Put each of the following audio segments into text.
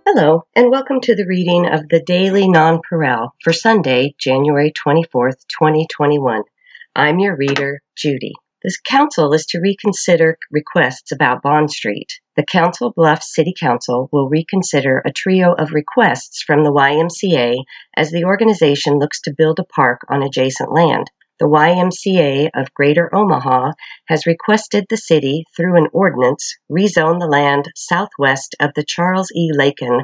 Hello, and welcome to the reading of the Daily Nonpareil for Sunday, January 24th, 2021. I'm your reader, Judy. This council is to reconsider requests about Bond Street. The Council Bluffs City Council will reconsider a trio of requests from the YMCA as the organization looks to build a park on adjacent land. The YMCA of Greater Omaha has requested the city, through an ordinance, rezone the land southwest of the Charles E. Lakin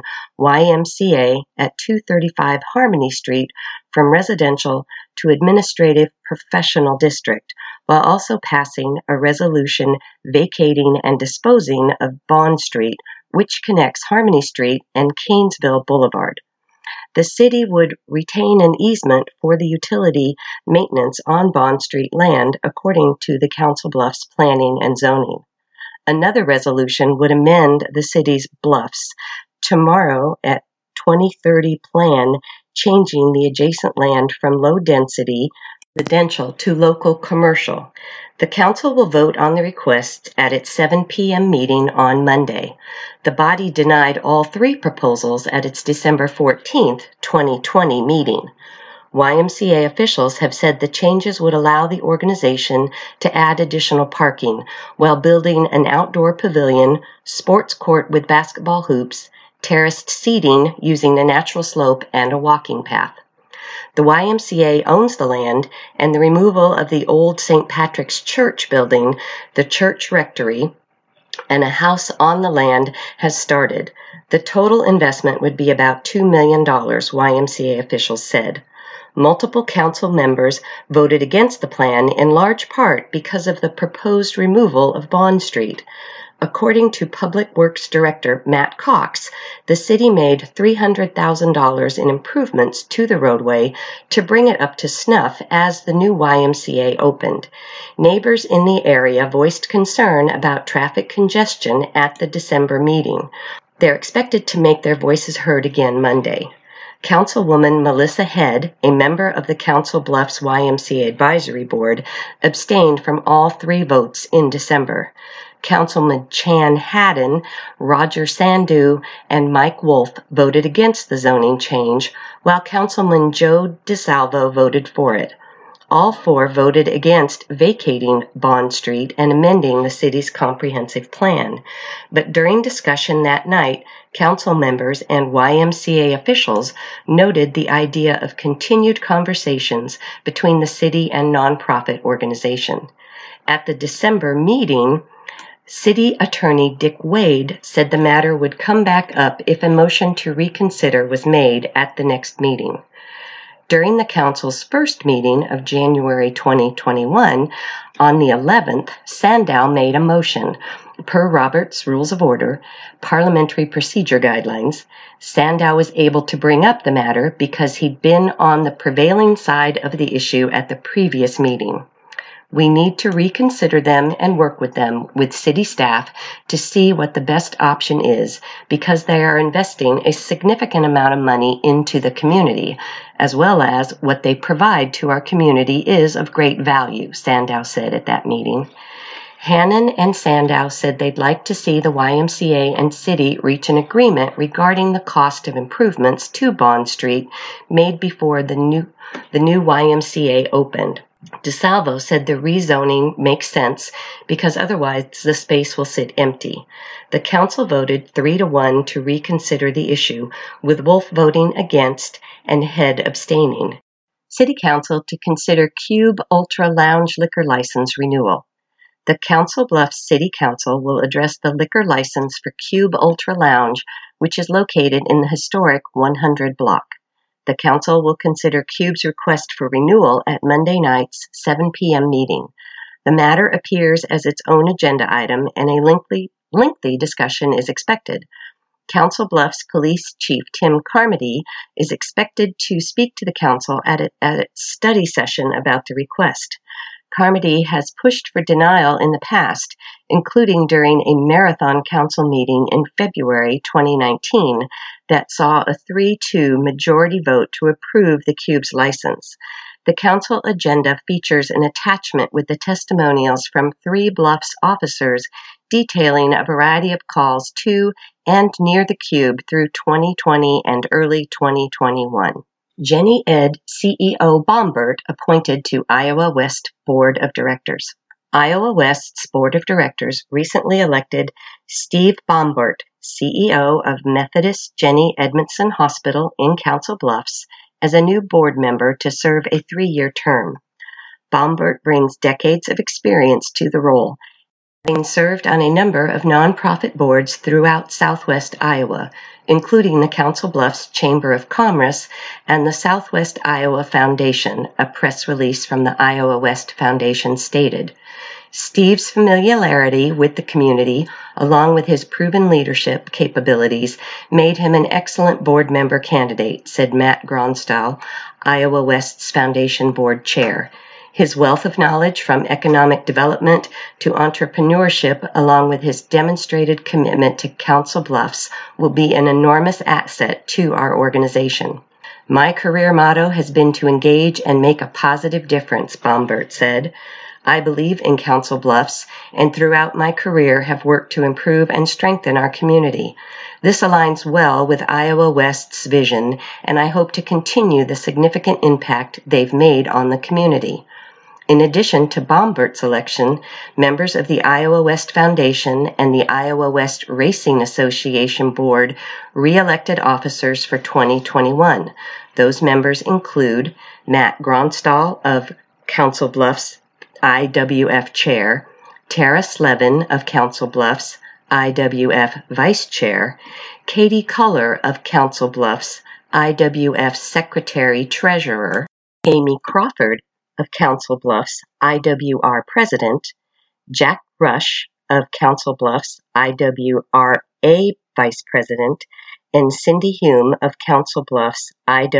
YMCA at 235 Harmony Street from residential to administrative professional district, while also passing a resolution vacating and disposing of Bond Street, which connects Harmony Street and Canesville Boulevard. The city would retain an easement for the utility maintenance on Bond Street land according to the Council Bluffs planning and zoning. Another resolution would amend the city's Bluffs tomorrow at 2030 plan, changing the adjacent land from low-density residential to local commercial. The council will vote on the request at its 7 p.m. meeting on Monday. The body denied all three proposals at its December 14th, 2020 meeting. YMCA officials have said the changes would allow the organization to add additional parking while building an outdoor pavilion, sports court with basketball hoops, terraced seating using the natural slope, and a walking path. The YMCA owns the land, and the removal of the old St. Patrick's Church building, the church rectory, and a house on the land has started. The total investment would be about $2 million, YMCA officials said. Multiple council members voted against the plan in large part because of the proposed removal of Bond Street. According to Public Works Director Matt Cox, the city made $300,000 in improvements to the roadway to bring it up to snuff as the new YMCA opened. Neighbors in the area voiced concern about traffic congestion at the December meeting. They're expected to make their voices heard again Monday. Councilwoman Melissa Head, a member of the Council Bluffs YMCA Advisory Board, abstained from all three votes in December. Councilman Chan Haddon, Roger Sandu, and Mike Wolf voted against the zoning change, while Councilman Joe DeSalvo voted for it. All four voted against vacating Bond Street and amending the city's comprehensive plan. But during discussion that night, council members and YMCA officials noted the idea of continued conversations between the city and nonprofit organization. At the December meeting, City Attorney Dick Wade said the matter would come back up if a motion to reconsider was made at the next meeting. During the council's first meeting of January 2021, on the 11th, Sandow made a motion. Per Robert's Rules of Order, Parliamentary Procedure Guidelines, Sandow was able to bring up the matter because he'd been on the prevailing side of the issue at the previous meeting. We need to reconsider them and work with them, with city staff, to see what the best option is, because they are investing a significant amount of money into the community, as well as what they provide to our community is of great value, Sandow said at that meeting. Hannon and Sandow said they'd like to see the YMCA and city reach an agreement regarding the cost of improvements to Bond Street made before the new YMCA opened. DeSalvo said the rezoning makes sense because otherwise the space will sit empty. The council voted 3-1 to reconsider the issue, with Wolf voting against and Head abstaining. City Council to consider Cube Ultra Lounge liquor license renewal. The Council Bluffs City Council will address the liquor license for Cube Ultra Lounge, which is located in the historic 100 block. The council will consider Cube's request for renewal at Monday night's 7 p.m. meeting. The matter appears as its own agenda item, and a lengthy discussion is expected. Council Bluffs Police Chief Tim Carmody is expected to speak to the council at its study session about the request. Carmody has pushed for denial in the past, including during a marathon council meeting in February 2019 that saw a 3-2 majority vote to approve the Cube's license. The council agenda features an attachment with the testimonials from Three Bluffs officers detailing a variety of calls to and near the Cube through 2020 and early 2021. Jenny Ed CEO Bombert appointed to Iowa West Board of Directors. Iowa West's Board of Directors recently elected Steve Bombert, CEO of Methodist Jenny Edmondson Hospital in Council Bluffs, as a new board member to serve a 3-year term. Bombert brings decades of experience to the role, having served on a number of nonprofit boards throughout southwest Iowa, including the Council Bluffs Chamber of Commerce and the Southwest Iowa Foundation, a press release from the Iowa West Foundation stated. Steve's familiarity with the community, along with his proven leadership capabilities, made him an excellent board member candidate, said Matt Gronstall, Iowa West's Foundation Board Chair. His wealth of knowledge from economic development to entrepreneurship, along with his demonstrated commitment to Council Bluffs, will be an enormous asset to our organization. My career motto has been to engage and make a positive difference, Bombert said. I believe in Council Bluffs and throughout my career have worked to improve and strengthen our community. This aligns well with Iowa West's vision, and I hope to continue the significant impact they've made on the community. In addition to Bombert's election, members of the Iowa West Foundation and the Iowa West Racing Association Board re-elected officers for 2021. Those members include Matt Gronstall of Council Bluffs IWF Chair, Tara Slevin of Council Bluffs IWF Vice Chair, Katie Culler of Council Bluffs IWF Secretary Treasurer, Amy Crawford of Council Bluffs IWR President, Jack Rush of Council Bluffs IWRA Vice President, and Cindy Hume of Council Bluffs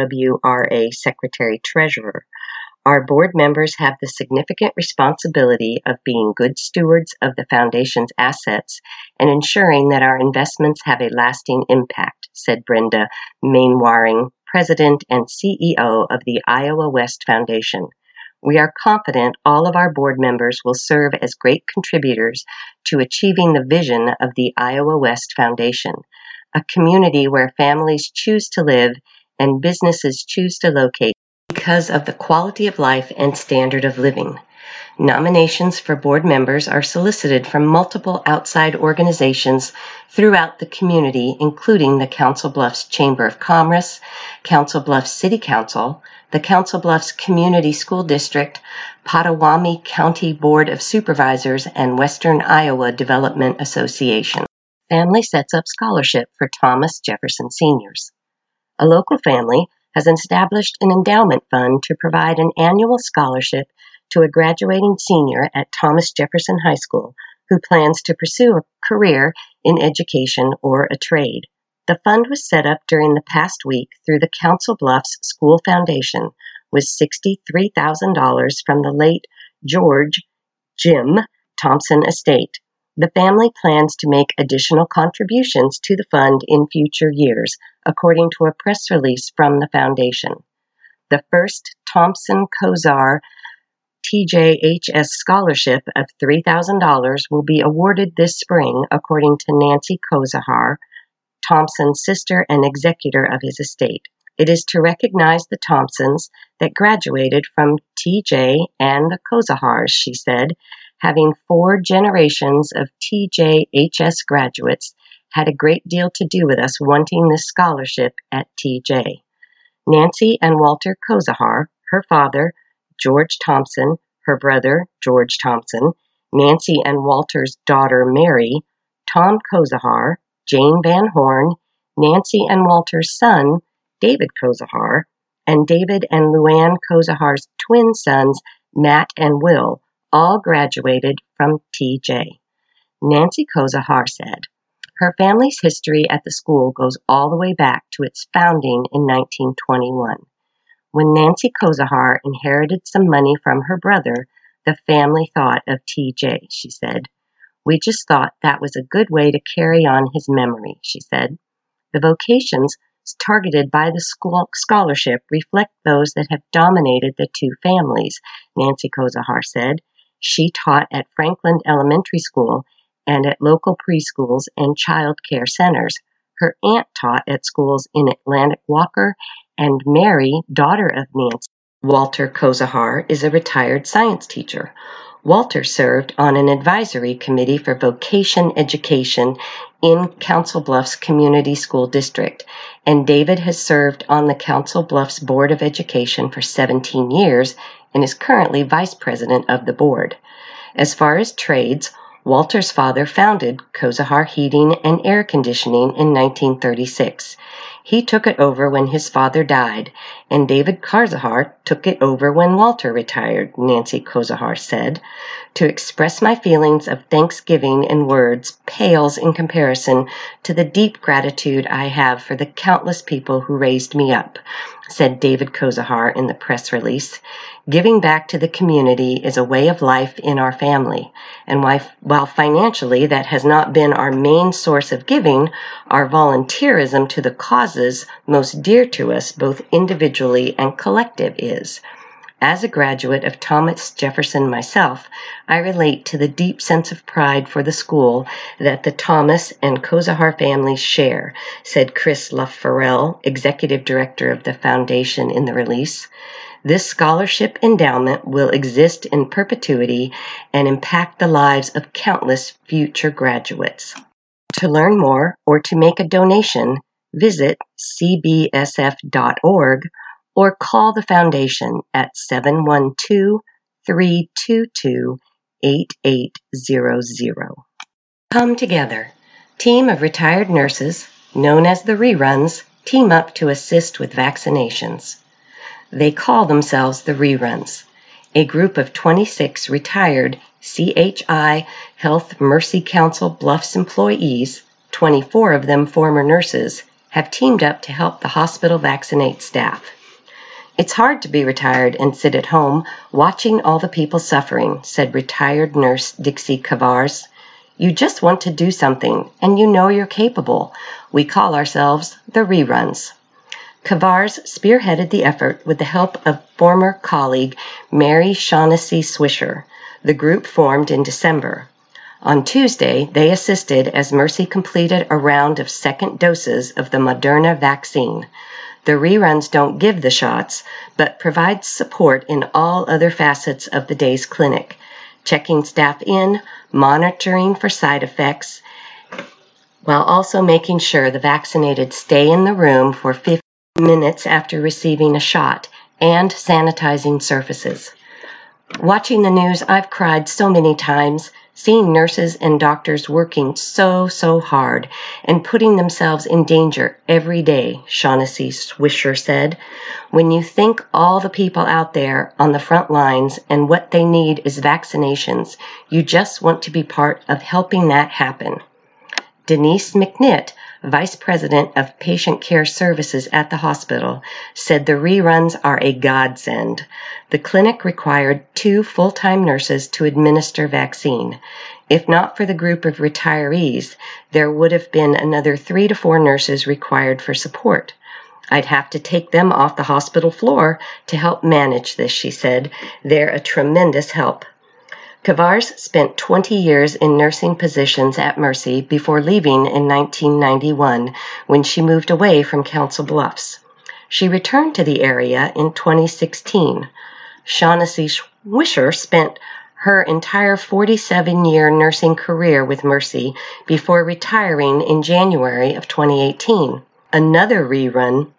IWRA Secretary Treasurer. Our board members have the significant responsibility of being good stewards of the Foundation's assets and ensuring that our investments have a lasting impact, said Brenda Mainwaring, President and CEO of the Iowa West Foundation. We are confident all of our board members will serve as great contributors to achieving the vision of the Iowa West Foundation, a community where families choose to live and businesses choose to locate because of the quality of life and standard of living. Nominations for board members are solicited from multiple outside organizations throughout the community, including the Council Bluffs Chamber of Commerce, Council Bluffs City Council, the Council Bluffs Community School District, Potawatomi County Board of Supervisors, and Western Iowa Development Association. Family sets up scholarship for Thomas Jefferson seniors. A local family has established an endowment fund to provide an annual scholarship to a graduating senior at Thomas Jefferson High School who plans to pursue a career in education or a trade. The fund was set up during the past week through the Council Bluffs School Foundation with $63,000 from the late George Jim Thompson estate. The family plans to make additional contributions to the fund in future years, according to a press release from the foundation. The first Thompson Kozar TJHS scholarship of $3,000 will be awarded this spring, according to Nancy Kozahar, Thompson's sister and executor of his estate. It is to recognize the Thompsons that graduated from TJ and the Kozahars, she said. Having 4 generations of TJHS graduates had a great deal to do with us wanting this scholarship at TJ. Nancy and Walter Kozahar, her father, George Thompson, her brother, George Thompson, Nancy and Walter's daughter, Mary, Tom Kozahar, Jane Van Horn, Nancy and Walter's son, David Kozahar, and David and Luann Kozahar's twin sons, Matt and Will, all graduated from TJ. Nancy Kozahar said, her family's history at the school goes all the way back to its founding in 1921. When Nancy Kozahar inherited some money from her brother, the family thought of TJ, she said. We just thought that was a good way to carry on his memory, she said. The Vocations students targeted by the scholarship reflect those that have dominated the two families, Nancy Kozahar said. She taught at Franklin Elementary School and at local preschools and child care centers. Her aunt taught at schools in Atlantic Walker, and Mary, daughter of Nancy Walter Kozahar, is a retired science teacher. Walter served on an advisory committee for vocation education in Council Bluffs Community School District, and David has served on the Council Bluffs Board of Education for 17 years and is currently vice president of the board. As far as trades, Walter's father founded Kozahar Heating and Air Conditioning in 1936. He took it over when his father died, and David Kozahar took it over when Walter retired, Nancy Kozahar said. To express my feelings of thanksgiving in words pales in comparison to the deep gratitude I have for the countless people who raised me up, said David Kozahar in the press release. Giving back to the community is a way of life in our family, and while financially that has not been our main source of giving, our volunteerism to the causes most dear to us, both individually and collective, is. As a graduate of Thomas Jefferson myself, I relate to the deep sense of pride for the school that the Thomas and Kozahar families share, said Chris LaFarelle, executive director of the foundation, in the release. This scholarship endowment will exist in perpetuity and impact the lives of countless future graduates. To learn more or to make a donation, visit cbsf.org or call the foundation at 712-322-8800. Come together. Team of retired nurses, known as the Reruns, team up to assist with vaccinations. They call themselves the Reruns, a group of 26 retired CHI Health Mercy Council Bluffs employees, 24 of them former nurses, have teamed up to help the hospital vaccinate staff. It's hard to be retired and sit at home watching all the people suffering, said retired nurse Dixie Cavars. You just want to do something, and you know you're capable. We call ourselves the Reruns. Cavars spearheaded the effort with the help of former colleague Mary Shaughnessy Swisher. The group formed in December. On Tuesday, they assisted as Mercy completed a round of second doses of the Moderna vaccine. The Reruns don't give the shots, but provide support in all other facets of the day's clinic, checking staff in, monitoring for side effects, while also making sure the vaccinated stay in the room for 15 minutes after receiving a shot, and sanitizing surfaces. Watching the news, I've cried so many times, seeing nurses and doctors working so hard and putting themselves in danger every day, Shaughnessy Swisher said. When you think all the people out there on the front lines and what they need is vaccinations, you just want to be part of helping that happen. Denise McNitt, Vice President of Patient Care Services at the hospital, said the Reruns are a godsend. The clinic required 2 full-time nurses to administer vaccine. If not for the group of retirees, there would have been another 3 to 4 nurses required for support. I'd have to take them off the hospital floor to help manage this, she said. They're a tremendous help. Cavars spent 20 years in nursing positions at Mercy before leaving in 1991 when she moved away from Council Bluffs. She returned to the area in 2016. Shaughnessy Swisher spent her entire 47-year nursing career with Mercy before retiring in January of 2018. Another Rerun,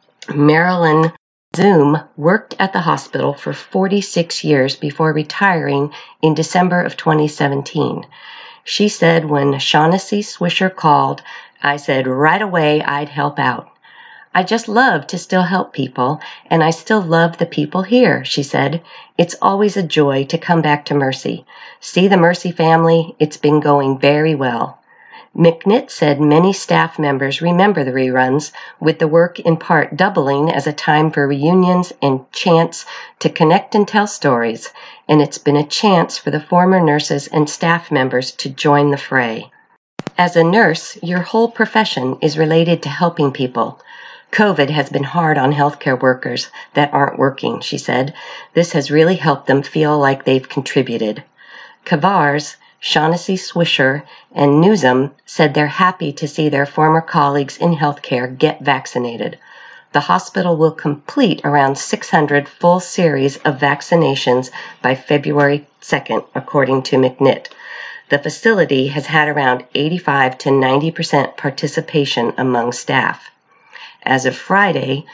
Marilyn Zoom, worked at the hospital for 46 years before retiring in December of 2017. She said when Shaughnessy Swisher called, I said right away I'd help out. I just love to still help people, and I still love the people here, she said. It's always a joy to come back to Mercy. See the Mercy family, it's been going very well. McNitt said many staff members remember the Reruns, with the work in part doubling as a time for reunions and chance to connect and tell stories, and it's been a chance for the former nurses and staff members to join the fray. As a nurse, your whole profession is related to helping people. COVID has been hard on healthcare workers that aren't working, she said. This has really helped them feel like they've contributed. Kavars, Shaughnessy Swisher, and Newsom said they're happy to see their former colleagues in healthcare get vaccinated. The hospital will complete around 600 full series of vaccinations by February 2nd, according to McNitt. The facility has had around 85 to 90% participation among staff. As of Friday,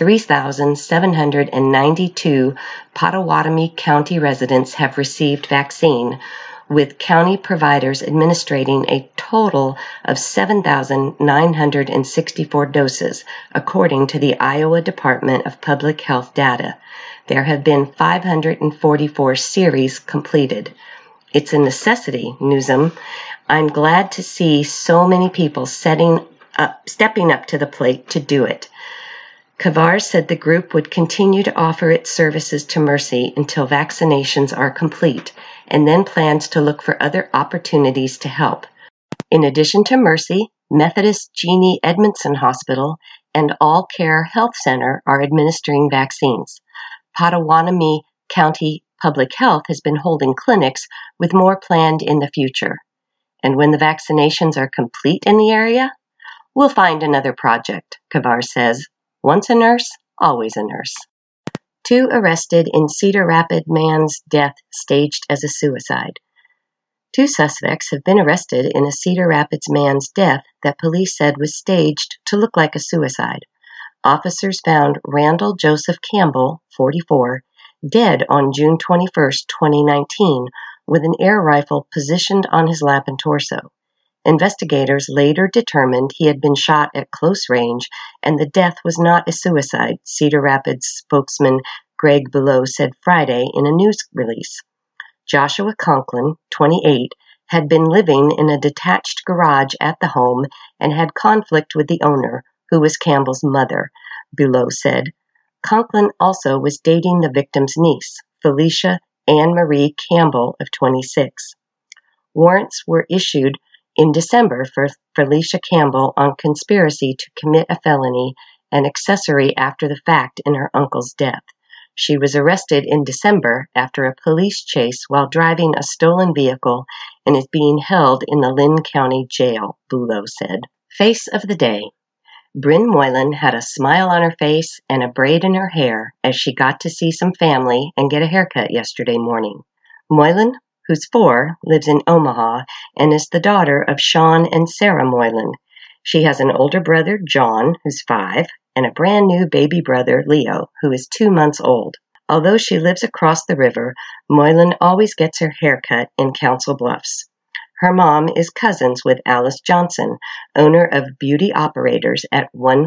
3,792 Pottawatomie County residents have received vaccine, with county providers administering a total of 7,964 doses, according to the Iowa Department of Public Health data. There have been 544 series completed. It's a necessity, Newsom. I'm glad to see so many people stepping up to the plate to do it. Kavars said the group would continue to offer its services to Mercy until vaccinations are complete, and then plans to look for other opportunities to help. In addition to Mercy, Methodist Jeannie Edmondson Hospital and All Care Health Center are administering vaccines. Pottawatomie County Public Health has been holding clinics, with more planned in the future. And when the vaccinations are complete in the area, we'll find another project, Kavars says. Once a nurse, always a nurse. 2 arrested in Cedar Rapids man's death staged as a suicide. 2 suspects have been arrested in a Cedar Rapids man's death that police said was staged to look like a suicide. Officers found Randall Joseph Campbell, 44, dead on June 21, 2019, with an air rifle positioned on his lap and torso. Investigators later determined he had been shot at close range and the death was not a suicide, Cedar Rapids spokesman Greg Below said Friday in a news release. Joshua Conklin, 28, had been living in a detached garage at the home and had conflict with the owner, who was Campbell's mother, Below said. Conklin also was dating the victim's niece, Felicia Ann Marie Campbell of 26. Warrants were issued in December for Felicia Campbell on conspiracy to commit a felony and accessory after the fact in her uncle's death. She was arrested in December after a police chase while driving a stolen vehicle and is being held in the Lynn County Jail, Below said. Face of the day. Bryn Moylan had a smile on her face and a braid in her hair as she got to see some family and get a haircut yesterday morning. Moylan, who's 4, lives in Omaha and is the daughter of Sean and Sarah Moylan. She has an older brother, John, who's 5, and a brand new baby brother, Leo, who is 2 months old. Although she lives across the river, Moylan always gets her hair cut in Council Bluffs. Her mom is cousins with Alice Johnson, owner of Beauty Operators at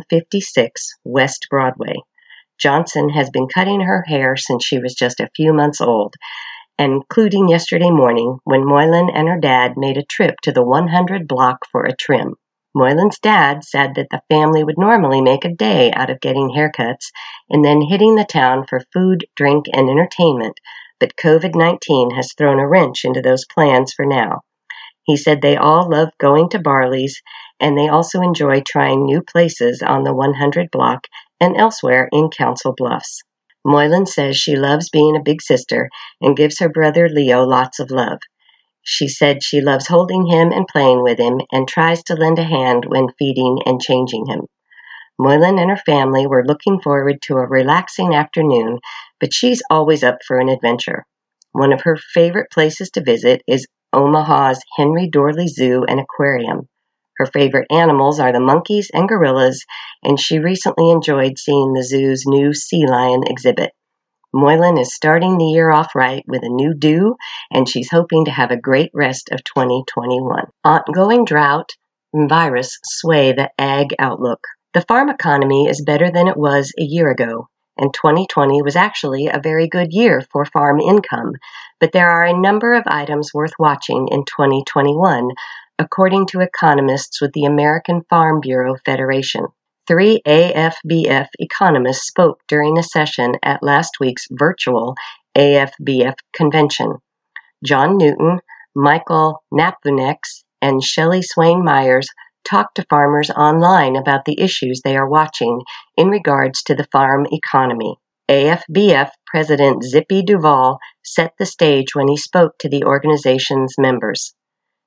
156 West Broadway. Johnson has been cutting her hair since she was just a few months old, including yesterday morning when Moylan and her dad made a trip to the 100 block for a trim. Moylan's dad said that the family would normally make a day out of getting haircuts and then hitting the town for food, drink, and entertainment, but COVID-19 has thrown a wrench into those plans for now. He said they all love going to Barley's, and they also enjoy trying new places on the 100 block and elsewhere in Council Bluffs. Moylan says she loves being a big sister and gives her brother Leo lots of love. She said she loves holding him and playing with him and tries to lend a hand when feeding and changing him. Moylan and her family were looking forward to a relaxing afternoon, but she's always up for an adventure. One of her favorite places to visit is Omaha's Henry Dorley Zoo and Aquarium. Her favorite animals are the monkeys and gorillas, and she recently enjoyed seeing the zoo's new sea lion exhibit. Moylan is starting the year off right with a new do, and she's hoping to have a great rest of 2021. Ongoing drought and virus sway the ag outlook. The farm economy is better than it was a year ago, and 2020 was actually a very good year for farm income, but there are a number of items worth watching in 2021, according to economists with the American Farm Bureau Federation. 3 AFBF economists spoke during a session at last week's virtual AFBF convention. John Newton, Michael Napunex, and Shelley Swain Myers talked to farmers online about the issues they are watching in regards to the farm economy. AFBF President Zippy Duvall set the stage when he spoke to the organization's members.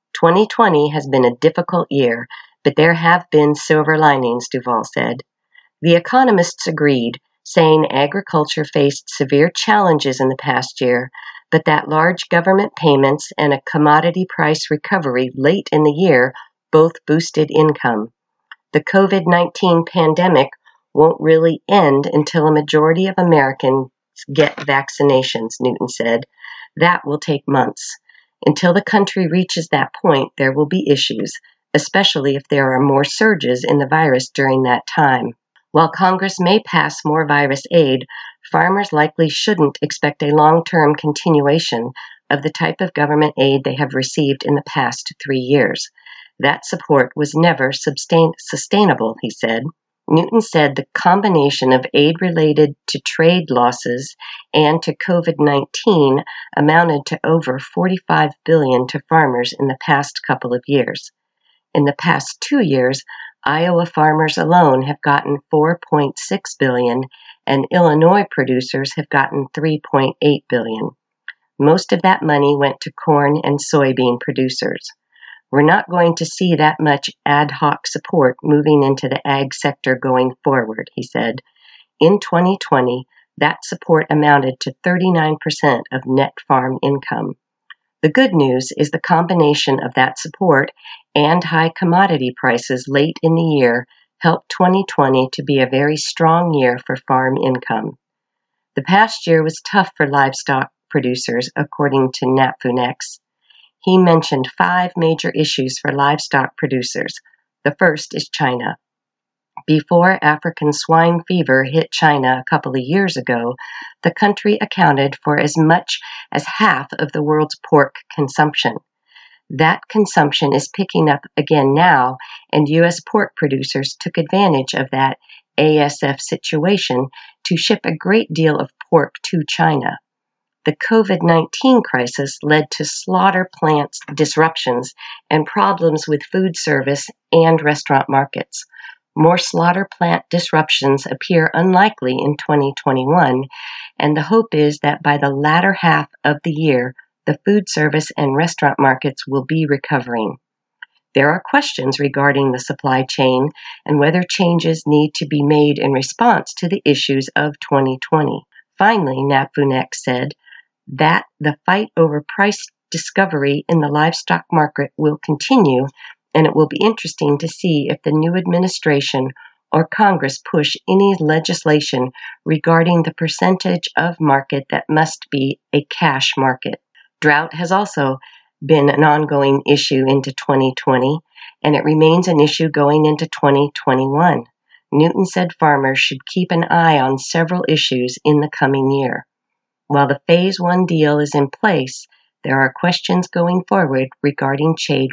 2020 has been a difficult year, but there have been silver linings, Duvall said. The economists agreed, saying agriculture faced severe challenges in the past year, but that large government payments and a commodity price recovery late in the year both boosted income. The COVID-19 pandemic won't really end until a majority of Americans get vaccinations, Newton said. That will take months. Until the country reaches that point, there will be issues, especially if there are more surges in the virus during that time. While Congress may pass more virus aid, farmers likely shouldn't expect a long-term continuation of the type of government aid they have received in the past 3 years. That support was never sustainable, he said. Newton said the combination of aid related to trade losses and to COVID-19 amounted to over $45 billion to farmers in the past couple of years. In the past 2 years, Iowa farmers alone have gotten $4.6 billion, and Illinois producers have gotten $3.8 billion. Most of that money went to corn and soybean producers. We're not going to see that much ad hoc support moving into the ag sector going forward, he said. In 2020, that support amounted to 39% of net farm income. The good news is the combination of that support and high commodity prices late in the year helped 2020 to be a very strong year for farm income. The past year was tough for livestock producers, according to NAPFUNEX. He mentioned 5 major issues for livestock producers. The first is China. Before African swine fever hit China a couple of years ago, the country accounted for as much as half of the world's pork consumption. That consumption is picking up again now, and U.S. pork producers took advantage of that ASF situation to ship a great deal of pork to China. The COVID-19 crisis led to slaughter plant disruptions and problems with food service and restaurant markets. More slaughter plant disruptions appear unlikely in 2021, and the hope is that by the latter half of the year, the food service and restaurant markets will be recovering. There are questions regarding the supply chain and whether changes need to be made in response to the issues of 2020. Finally, NAPFUNEX said that the fight over price discovery in the livestock market will continue, and it will be interesting to see if the new administration or Congress push any legislation regarding the percentage of market that must be a cash market. Drought has also been an ongoing issue into 2020, and it remains an issue going into 2021. Newton said farmers should keep an eye on several issues in the coming year. While the Phase 1 deal is in place, there are questions going forward regarding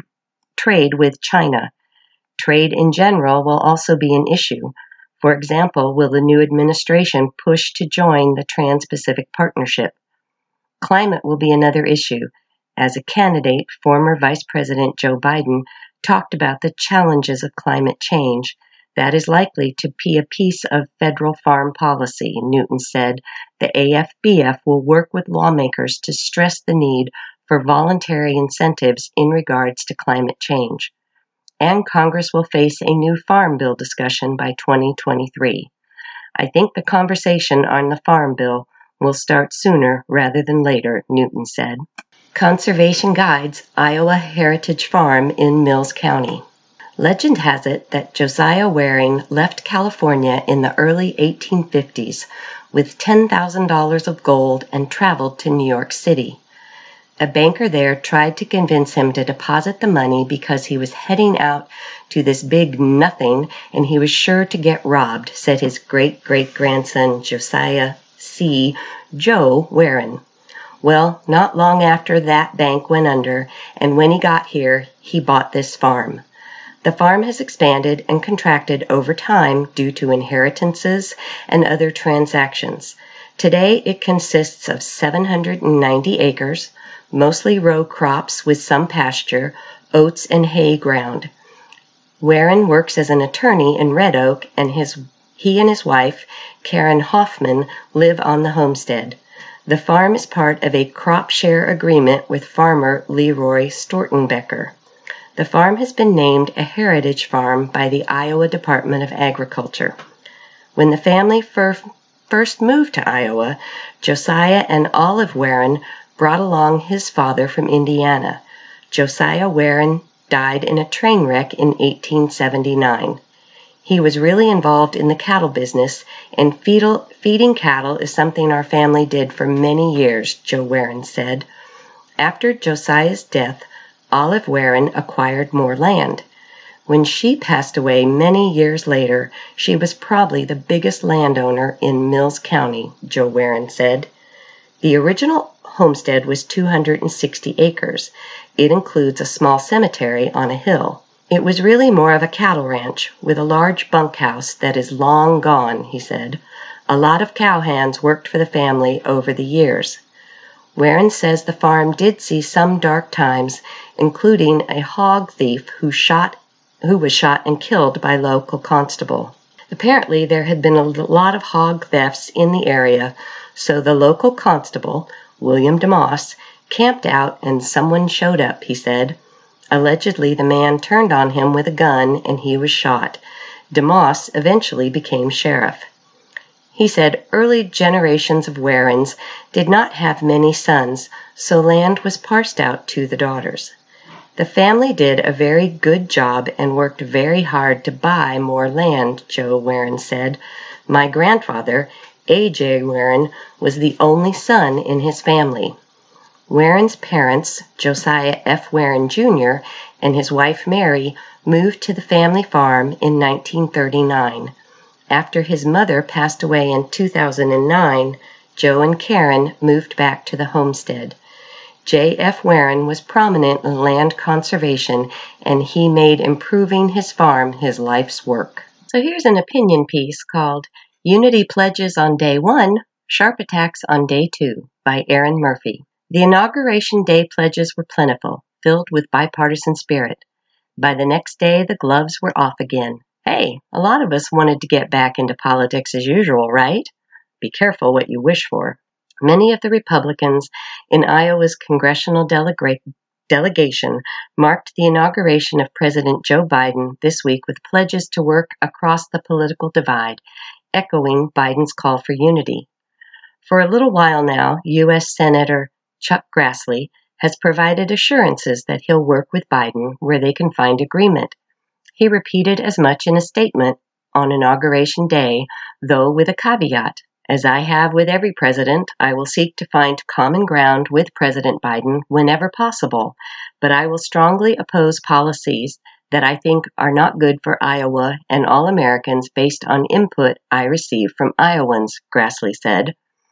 trade with China. Trade in general will also be an issue. For example, will the new administration push to join the Trans-Pacific Partnership? Climate will be another issue. As a candidate, former Vice President Joe Biden talked about the challenges of climate change. That is likely to be a piece of federal farm policy, Newton said. The AFBF will work with lawmakers to stress the need for voluntary incentives in regards to climate change. And Congress will face a new farm bill discussion by 2023. I think the conversation on the farm bill will start sooner rather than later, Newton said. Conservation guides Iowa Heritage Farm in Mills County. Legend has it that Josiah Waring left California in the early 1850s with $10,000 of gold and traveled to New York City. A banker there tried to convince him to deposit the money because he was heading out to this big nothing and he was sure to get robbed, said his great-great-grandson Josiah C. Joe Waring. Well, not long after that bank went under, and when he got here, he bought this farm. The farm has expanded and contracted over time due to inheritances and other transactions. Today, it consists of 790 acres, mostly row crops with some pasture, oats and hay ground. Warren works as an attorney in Red Oak, and he and his wife, Karen Hoffman, live on the homestead. The farm is part of a crop share agreement with farmer Leroy Stortenbecker. The farm has been named a heritage farm by the Iowa Department of Agriculture. When the family first moved to Iowa, Josiah and Olive Warren brought along his father from Indiana. Josiah Warren died in a train wreck in 1879. He was really involved in the cattle business, and feeding cattle is something our family did for many years, Joe Warren said. After Josiah's death, Olive Warren acquired more land. When she passed away many years later, she was probably the biggest landowner in Mills County, Joe Warren said. The original homestead was 260 acres. It includes a small cemetery on a hill. It was really more of a cattle ranch with a large bunkhouse that is long gone, he said. A lot of cowhands worked for the family over the years. Warren says the farm did see some dark times, including a hog thief who was shot and killed by local constable. Apparently there had been a lot of hog thefts in the area, so the local constable, William DeMoss, camped out and someone showed up, he said. Allegedly, the man turned on him with a gun and he was shot. DeMoss eventually became sheriff. He said early generations of Warrens did not have many sons, so land was parsed out to the daughters. The family did a very good job and worked very hard to buy more land, Joe Warren said. My grandfather, A.J. Warren, was the only son in his family. Warren's parents, Josiah F. Warren Jr. and his wife Mary, moved to the family farm in 1939. After his mother passed away in 2009, Joe and Karen moved back to the homestead. J. F. Warren was prominent in land conservation, and he made improving his farm his life's work. So here's an opinion piece called Unity Pledges on Day 1, Sharp Attacks on Day 2 by Aaron Murphy. The Inauguration Day pledges were plentiful, filled with bipartisan spirit. By the next day, the gloves were off again. Hey, a lot of us wanted to get back into politics as usual, right? Be careful what you wish for. Many of the Republicans in Iowa's congressional delegation marked the inauguration of President Joe Biden this week with pledges to work across the political divide, echoing Biden's call for unity. For a little while now, U.S. Senator Chuck Grassley has provided assurances that he'll work with Biden where they can find agreement. He repeated as much in a statement on Inauguration Day, though with a caveat. As I have with every president, I will seek to find common ground with President Biden whenever possible, but I will strongly oppose policies that I think are not good for Iowa and all Americans based on input I receive from Iowans, Grassley said.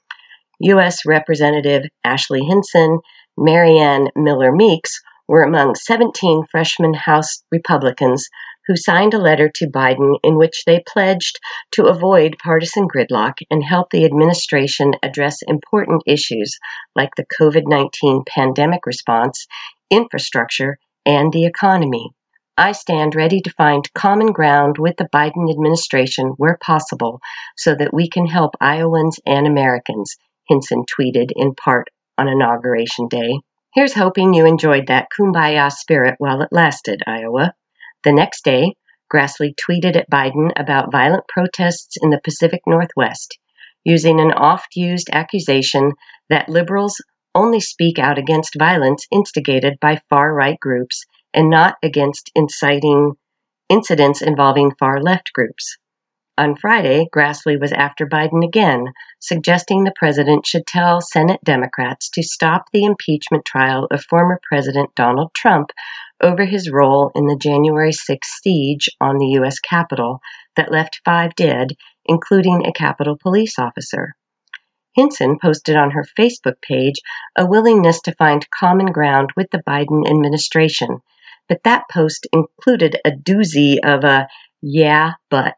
U.S. Representative Ashley Hinson, Marianne Miller Meeks were among 17 freshman House Republicans who signed a letter to Biden in which they pledged to avoid partisan gridlock and help the administration address important issues like the COVID-19 pandemic response, infrastructure, and the economy. I stand ready to find common ground with the Biden administration where possible so that we can help Iowans and Americans, Hinson tweeted in part on Inauguration Day. Here's hoping you enjoyed that kumbaya spirit while it lasted, Iowa. The next day, Grassley tweeted at Biden about violent protests in the Pacific Northwest, using an oft-used accusation that liberals only speak out against violence instigated by far-right groups and not against inciting incidents involving far-left groups. On Friday, Grassley was after Biden again, suggesting the president should tell Senate Democrats to stop the impeachment trial of former President Donald Trump over his role in the January 6th siege on the U.S. Capitol that left 5 dead, including a Capitol police officer. Hinson posted on her Facebook page a willingness to find common ground with the Biden administration, but that post included a doozy of a "yeah, but."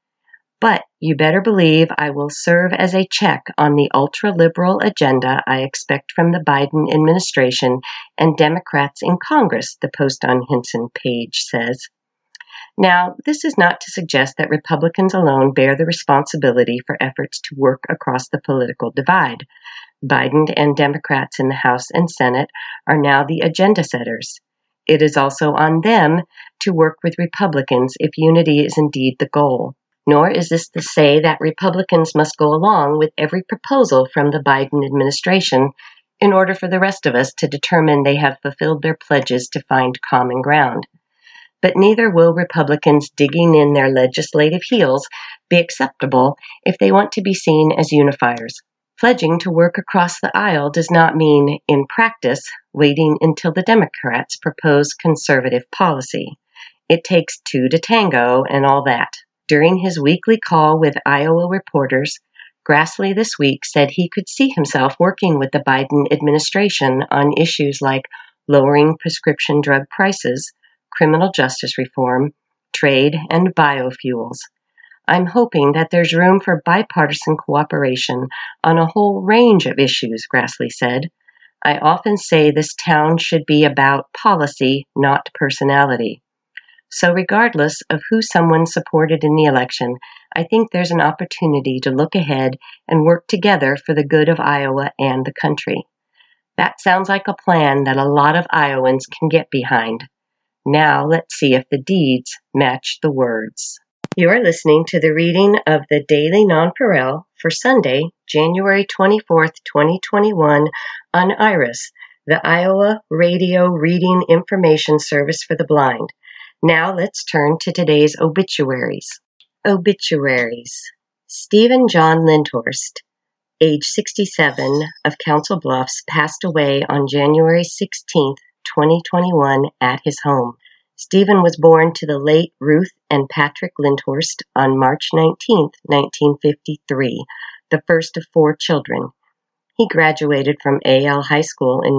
But you better believe I will serve as a check on the ultra-liberal agenda I expect from the Biden administration and Democrats in Congress, the post on Hinson page says. Now, this is not to suggest that Republicans alone bear the responsibility for efforts to work across the political divide. Biden and Democrats in the House and Senate are now the agenda setters. It is also on them to work with Republicans if unity is indeed the goal. Nor is this to say that Republicans must go along with every proposal from the Biden administration in order for the rest of us to determine they have fulfilled their pledges to find common ground. But neither will Republicans digging in their legislative heels be acceptable if they want to be seen as unifiers. Pledging to work across the aisle does not mean, in practice, waiting until the Democrats propose conservative policy. It takes two to tango and all that. During his weekly call with Iowa reporters, Grassley this week said he could see himself working with the Biden administration on issues like lowering prescription drug prices, criminal justice reform, trade, and biofuels. I'm hoping that there's room for bipartisan cooperation on a whole range of issues, Grassley said. I often say this town should be about policy, not personality. So regardless of who someone supported in the election, I think there's an opportunity to look ahead and work together for the good of Iowa and the country. That sounds like a plan that a lot of Iowans can get behind. Now let's see if the deeds match the words. You are listening to the reading of the Daily Nonpareil for Sunday, January 24th, 2021 on IRIS, the Iowa Radio Reading Information Service for the Blind. Now let's turn to today's obituaries. Obituaries. Stephen John Lindhorst, age 67, of Council Bluffs, passed away on January 16th, 2021 at his home. Stephen was born to the late Ruth and Patrick Lindhorst on March 19, 1953, the first of 4 children. He graduated from A.L. High School in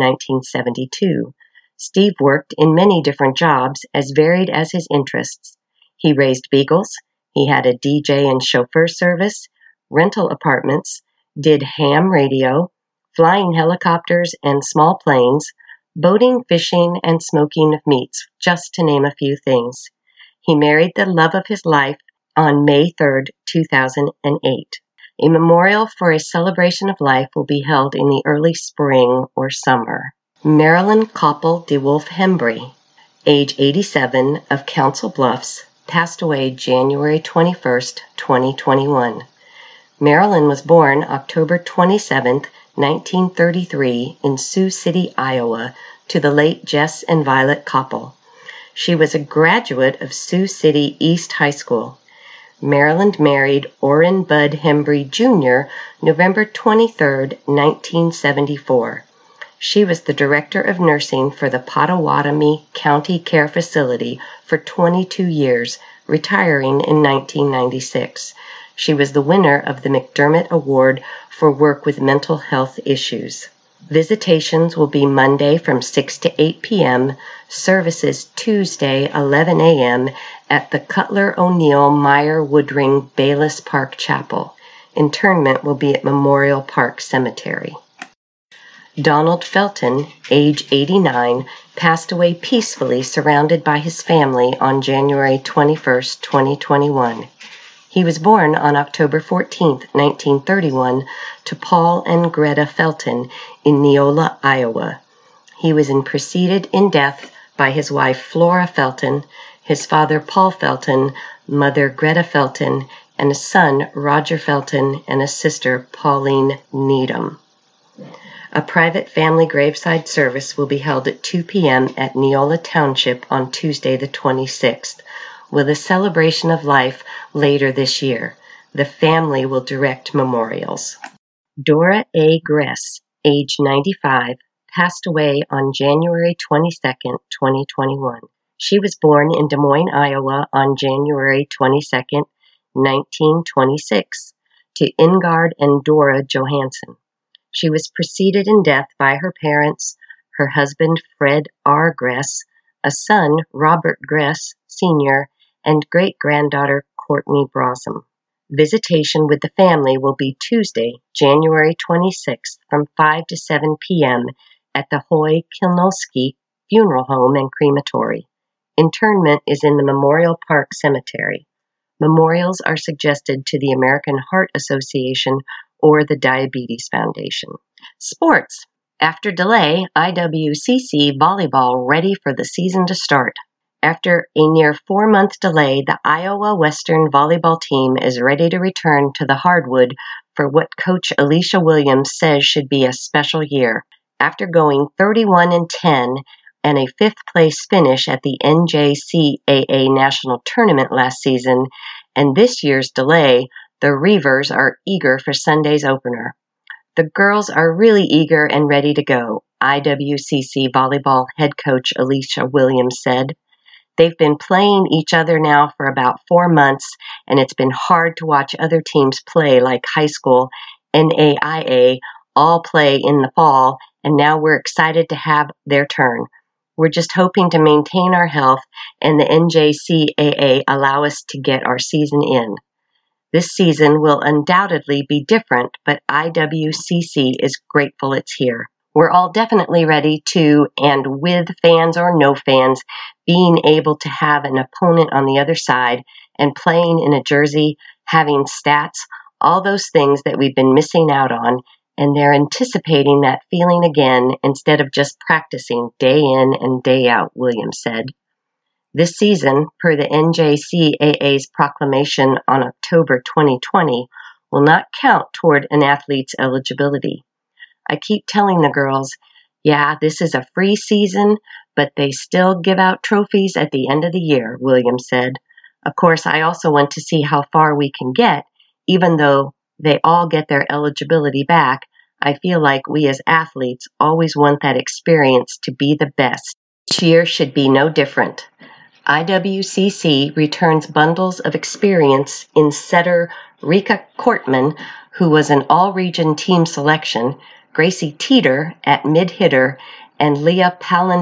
1972. Steve worked in many different jobs as varied as his interests. He raised beagles, he had a DJ and chauffeur service, rental apartments, did ham radio, flying helicopters and small planes, boating, fishing, and smoking of meats, just to name a few things. He married the love of his life on May 3, 2008. A memorial for a celebration of life will be held in the early spring or summer. Marilyn Koppel de Wolf-Hembry, age 87, of Council Bluffs, passed away January 21, 2021. Marilyn was born October 27, 1933, in Sioux City, Iowa, to the late Jess and Violet Koppel. She was a graduate of Sioux City East High School. Marilyn married Orrin Bud Hembry, Jr., November 23, 1974. She was the Director of Nursing for the Pottawatomie County Care Facility for 22 years, retiring in 1996. She was the winner of the McDermott Award for work with mental health issues. Visitations will be Monday from 6 to 8 p.m., services Tuesday 11 a.m. at the Cutler O'Neill Meyer Woodring Bayless Park Chapel. Interment will be at Memorial Park Cemetery. Donald Felton, age 89, passed away peacefully surrounded by his family on January 21, 2021. He was born on October 14, 1931, to Paul and Greta Felton in Neola, Iowa. He was preceded in death by his wife Flora Felton, his father Paul Felton, mother Greta Felton, and a son Roger Felton, and a sister Pauline Needham. A private family graveside service will be held at 2 p.m. at Neola Township on Tuesday the 26th, with a celebration of life later this year. The family will direct memorials. Dora A. Gress, age 95, passed away on January 22, 2021. She was born in Des Moines, Iowa on January 22, 1926, to Ingard and Dora Johansson. She was preceded in death by her parents, her husband Fred R. Gress, a son Robert Gress, Sr., and great-granddaughter Courtney Brossom. Visitation with the family will be Tuesday, January 26th from 5 to 7 p.m. at the Hoy Kilnowski Funeral Home and Crematory. Interment is in the Memorial Park Cemetery. Memorials are suggested to the American Heart Association or the Diabetes Foundation. Sports. After delay, IWCC volleyball ready for the season to start. After a near 4-month delay, the Iowa Western volleyball team is ready to return to the hardwood for what Coach Alicia Williams says should be a special year. After going 31-10 and a 5th place finish at the NJCAA National Tournament last season, and this year's delay, the Reavers are eager for Sunday's opener. The girls are really eager and ready to go, IWCC volleyball head coach Alicia Williams said. They've been playing each other now for about 4 months, and it's been hard to watch other teams play like high school, NAIA, all play in the fall, and now we're excited to have their turn. We're just hoping to maintain our health and the NJCAA allow us to get our season in. This season will undoubtedly be different, but IWCC is grateful it's here. We're all definitely ready to, and with fans or no fans, being able to have an opponent on the other side and playing in a jersey, having stats, all those things that we've been missing out on, and they're anticipating that feeling again instead of just practicing day in and day out, Williams said. This season, per the NJCAA's proclamation on October 2020, will not count toward an athlete's eligibility. I keep telling the girls, yeah, this is a free season, but they still give out trophies at the end of the year, Williams said. Of course, I also want to see how far we can get, even though they all get their eligibility back. I feel like we as athletes always want that experience to be the best. Each year should be no different. IWCC returns bundles of experience in setter Rika Kortman, who was an all-region team selection, Gracie Teeter at mid-hitter, and Leah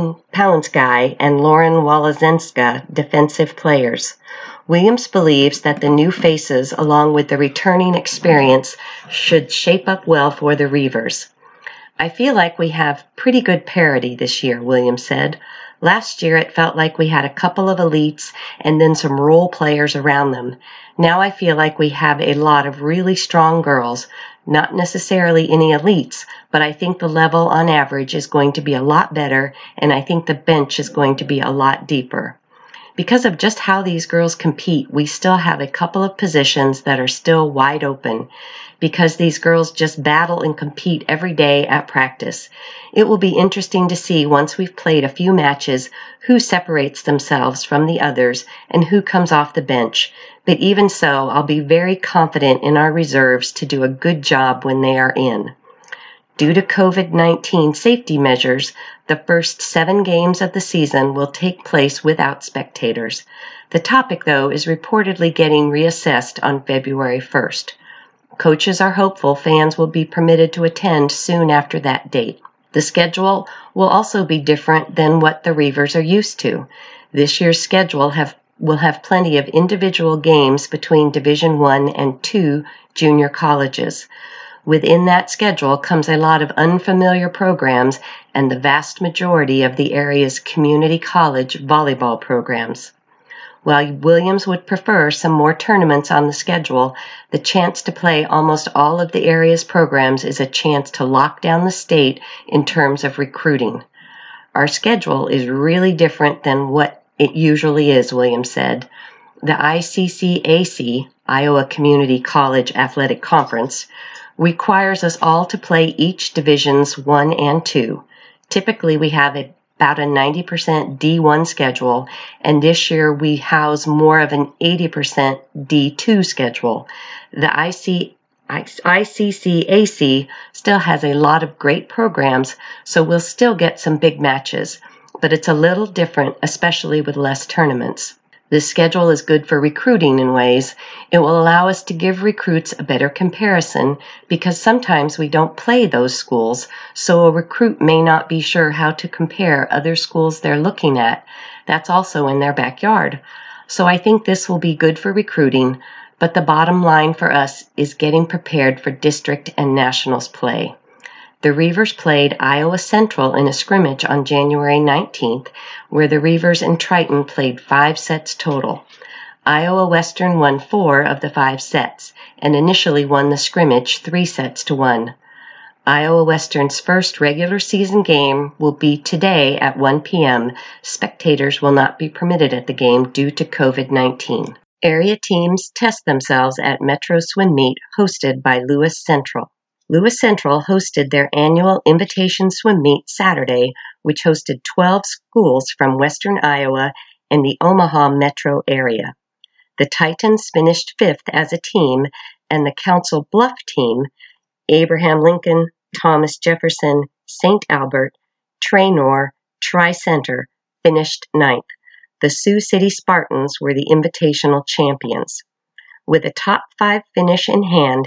Palinsky and Lauren Walazenska defensive players. Williams believes that the new faces, along with the returning experience, should shape up well for the Reavers. I feel like we have pretty good parity this year, Williams said. Last year it felt like we had a couple of elites and then some role players around them. Now I feel like we have a lot of really strong girls, not necessarily any elites, but I think the level on average is going to be a lot better, and I think the bench is going to be a lot deeper. Because of just how these girls compete, we still have a couple of positions that are still wide open, because these girls just battle and compete every day at practice. It will be interesting to see once we've played a few matches who separates themselves from the others and who comes off the bench. But even so, I'll be very confident in our reserves to do a good job when they are in. Due to COVID-19 safety measures, the first 7 games of the season will take place without spectators. The topic, though, is reportedly getting reassessed on February 1st. Coaches are hopeful fans will be permitted to attend soon after that date. The schedule will also be different than what the Reavers are used to. This year's schedule will have plenty of individual games between Division I and II junior colleges. Within that schedule comes a lot of unfamiliar programs and the vast majority of the area's community college volleyball programs. While Williams would prefer some more tournaments on the schedule, the chance to play almost all of the area's programs is a chance to lock down the state in terms of recruiting. Our schedule is really different than what it usually is, Williams said. The ICCAC, Iowa Community College Athletic Conference, requires us all to play each Divisions 1 and 2. Typically, we have about a 90% D1 schedule, and this year we house more of an 80% D2 schedule. The ICCAC still has a lot of great programs, so we'll still get some big matches, but it's a little different, especially with less tournaments. This schedule is good for recruiting in ways. It will allow us to give recruits a better comparison because sometimes we don't play those schools, so a recruit may not be sure how to compare other schools they're looking at. That's also in their backyard. So I think this will be good for recruiting, but the bottom line for us is getting prepared for district and nationals play. The Reavers played Iowa Central in a scrimmage on January 19th, where the Reavers and Triton played 5 sets total. Iowa Western won 4 of the 5 sets, and initially won the scrimmage 3 sets to 1. Iowa Western's first regular season game will be today at 1 p.m. Spectators will not be permitted at the game due to COVID-19. Area teams test themselves at Metro Swim Meet hosted by Lewis Central. Lewis Central hosted their annual Invitation Swim Meet Saturday, which hosted 12 schools from western Iowa and the Omaha metro area. The Titans finished 5th as a team, and the Council Bluff team, Abraham Lincoln, Thomas Jefferson, St. Albert, Traynor, Tri-Center, finished 9th. The Sioux City Spartans were the invitational champions. With a top 5 finish in hand,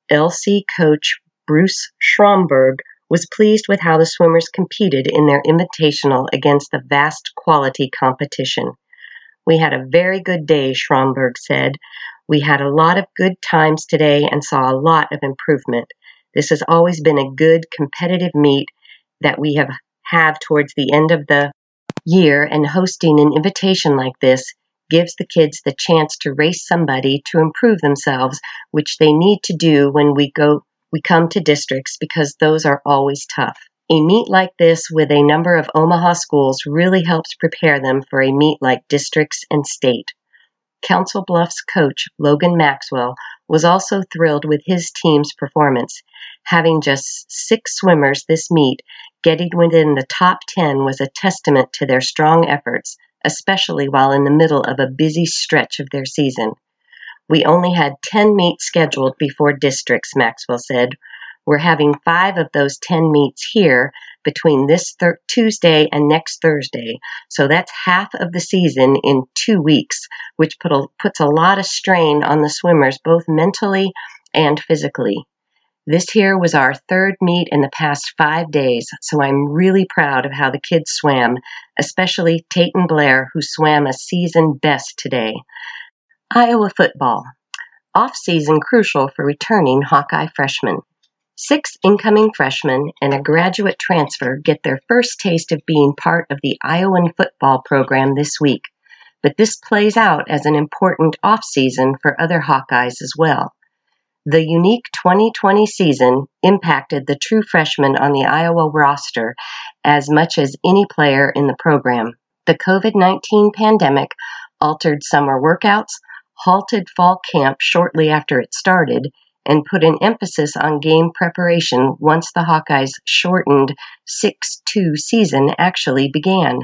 LC coach Bruce Schomburg was pleased with how the swimmers competed in their invitational against the vast quality competition. "We had a very good day," Schomburg said. "We had a lot of good times today and saw a lot of improvement. This has always been a good competitive meet that we have towards the end of the year, and hosting an invitation like this gives the kids the chance to race somebody to improve themselves, which they need to do when we come to districts, because those are always tough. A meet like this with a number of Omaha schools really helps prepare them for a meet like districts and state." Council Bluffs coach Logan Maxwell was also thrilled with his team's performance. Having just 6 swimmers this meet, getting within the top 10 was a testament to their strong efforts, especially while in the middle of a busy stretch of their season. "We only had 10 meets scheduled before districts," Maxwell said. "We're having 5 of those 10 meets here between this Tuesday and next Thursday, so that's half of the season in 2 weeks, which puts a lot of strain on the swimmers, both mentally and physically. This here was our 3rd meet in the past 5 days, so I'm really proud of how the kids swam, especially Tayton Blair, who swam a season best today." Iowa football. Off-season crucial for returning Hawkeye freshmen. 6 incoming freshmen and a graduate transfer get their first taste of being part of the Iowan football program this week, but this plays out as an important off-season for other Hawkeyes as well. The unique 2020 season impacted the true freshmen on the Iowa roster as much as any player in the program. The COVID-19 pandemic altered summer workouts, halted fall camp shortly after it started, and put an emphasis on game preparation once the Hawkeyes' shortened 6-2 season actually began.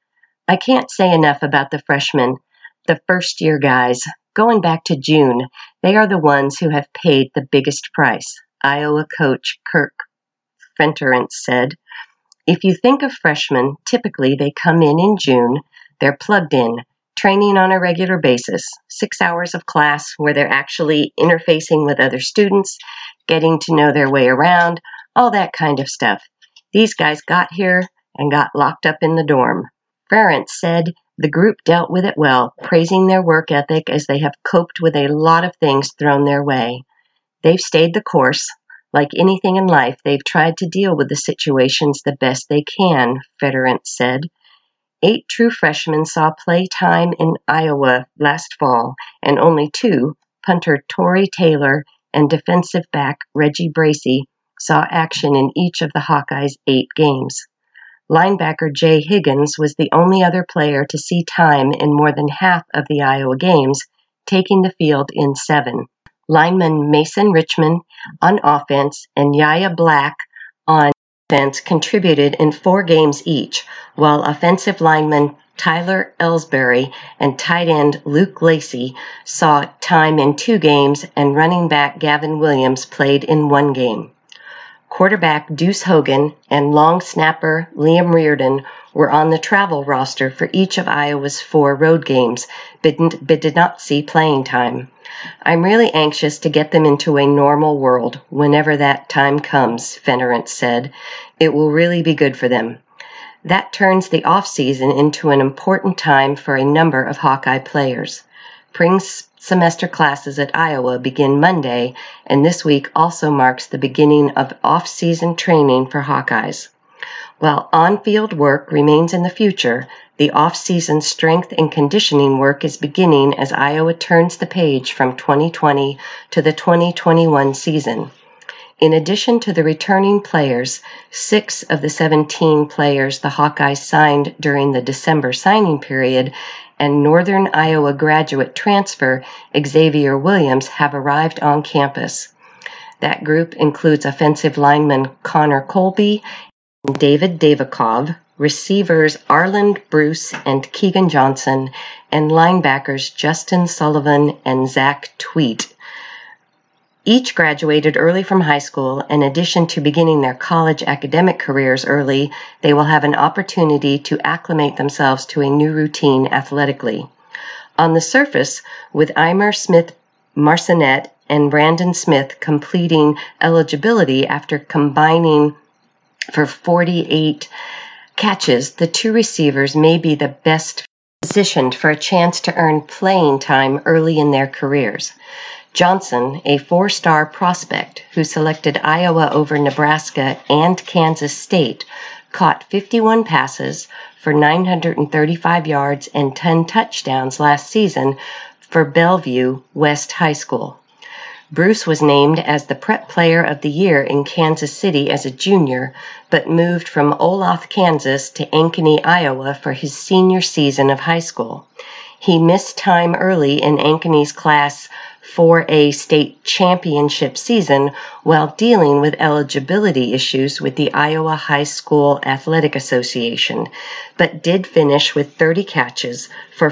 "I can't say enough about the freshmen, the first-year guys. Going back to June, they are the ones who have paid the biggest price," Iowa coach Kirk Ferentz said. "If you think of freshmen, typically they come in June, they're plugged in, training on a regular basis, 6 hours of class where they're actually interfacing with other students, getting to know their way around, all that kind of stuff. These guys got here and got locked up in the dorm." Ferentz said the group dealt with it well, praising their work ethic as they have coped with a lot of things thrown their way. "They've stayed the course. Like anything in life, they've tried to deal with the situations the best they can," Ferentz said. 8 true freshmen saw play time in Iowa last fall, and only 2, punter Tory Taylor and defensive back Reggie Bracey, saw action in each of the Hawkeyes' 8 games. Linebacker Jay Higgins was the only other player to see time in more than half of the Iowa games, taking the field in 7. Lineman Mason Richmond on offense and Yaya Black on defense contributed in 4 games each, while offensive lineman Tyler Ellsbury and tight end Luke Lacey saw time in 2 games, and running back Gavin Williams played in 1 game. Quarterback Deuce Hogan and long snapper Liam Reardon were on the travel roster for each of Iowa's 4 road games, but did not see playing time. "I'm really anxious to get them into a normal world whenever that time comes," Ferentz said. "It will really be good for them." That turns the off-season into an important time for a number of Hawkeye players. Spring semester classes at Iowa begin Monday, and this week also marks the beginning of off-season training for Hawkeyes. While on-field work remains in the future, the off-season strength and conditioning work is beginning as Iowa turns the page from 2020 to the 2021 season. In addition to the returning players, 6 of the 17 players the Hawkeyes signed during the December signing period and Northern Iowa graduate transfer Xavier Williams have arrived on campus. That group includes offensive lineman Connor Colby and David Davikov, receivers Arland Bruce and Keegan Johnson, and linebackers Justin Sullivan and Zach Tweet. Each graduated early from high school. In addition to beginning their college academic careers early, they will have an opportunity to acclimate themselves to a new routine athletically. On the surface, with Eimer Smith Marcinet and Brandon Smith completing eligibility after combining for 48 catches, the two receivers may be the best positioned for a chance to earn playing time early in their careers. Johnson, a 4-star prospect who selected Iowa over Nebraska and Kansas State, caught 51 passes for 935 yards and 10 touchdowns last season for Bellevue West High School. Bruce was named as the Prep Player of the Year in Kansas City as a junior, but moved from Olathe, Kansas to Ankeny, Iowa for his senior season of high school. He missed time early in Ankeny's Class 4A state championship season while dealing with eligibility issues with the Iowa High School Athletic Association, but did finish with 30 catches for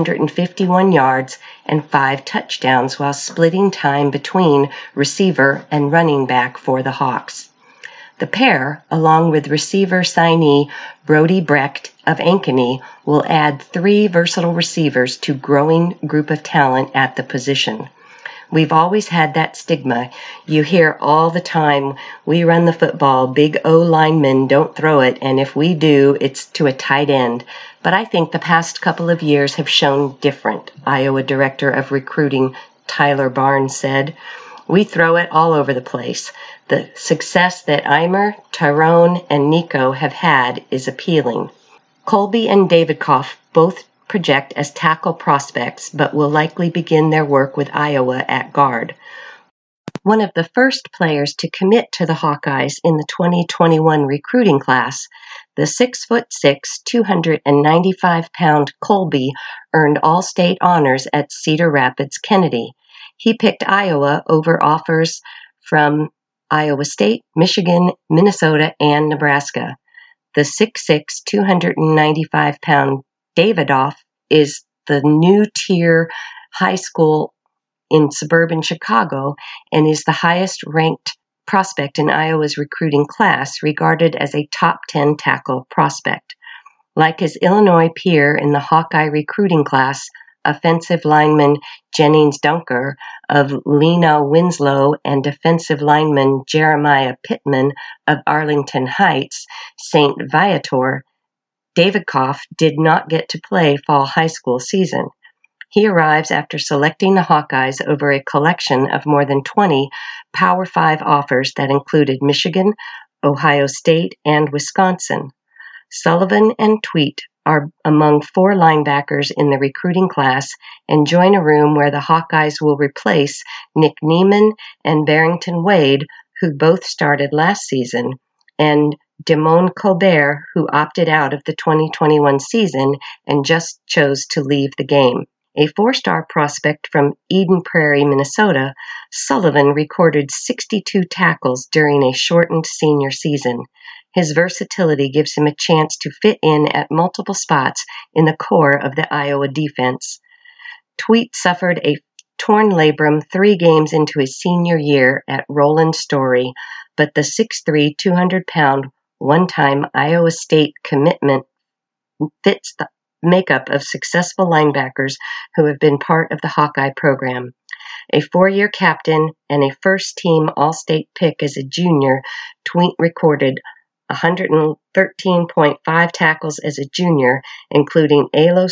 451 yards and 5 touchdowns while splitting time between receiver and running back for the Hawks. The pair, along with receiver signee Brody Brecht of Ankeny, will add 3 versatile receivers to growing group of talent at the position. We've always had that stigma. You hear all the time, we run the football, big O linemen don't throw it, and if we do, it's to a tight end. But I think the past couple of years have shown different, Iowa Director of Recruiting Tyler Barnes said. We throw it all over the place. The success that Eimer, Tyrone, and Nico have had is appealing. Colby and Davidkoff both project as tackle prospects, but will likely begin their work with Iowa at guard. One of the first players to commit to the Hawkeyes in the 2021 recruiting class, the 6'6", 295-pound Colby earned all-state honors at Cedar Rapids Kennedy. He picked Iowa over offers from Iowa State, Michigan, Minnesota, and Nebraska. The 6'6", 295-pound Davidoff is the new tier high school in suburban Chicago and is the highest ranked prospect in Iowa's recruiting class, regarded as a top 10 tackle prospect. Like his Illinois peer in the Hawkeye recruiting class, offensive lineman Jennings Dunker of Lena Winslow and defensive lineman Jeremiah Pittman of Arlington Heights, St. Viator, Davidkoff did not get to play fall high school season. He arrives after selecting the Hawkeyes over a collection of more than 20 Power 5 offers that included Michigan, Ohio State, and Wisconsin. Sullivan and Tweet are among 4 linebackers in the recruiting class and join a room where the Hawkeyes will replace Nick Neiman and Barrington Wade, who both started last season, and Damone Colbert, who opted out of the 2021 season and just chose to leave the game. A 4-star prospect from Eden Prairie, Minnesota, Sullivan recorded 62 tackles during a shortened senior season. His versatility gives him a chance to fit in at multiple spots in the core of the Iowa defense. Tweet suffered a torn labrum 3 games into his senior year at Roland Story, but the 6'3", 200-pound, one-time Iowa State commitment fits the makeup of successful linebackers who have been part of the Hawkeye program. A 4-year captain and a first-team All-State pick as a junior, Tweet recorded 113.5 tackles as a junior, including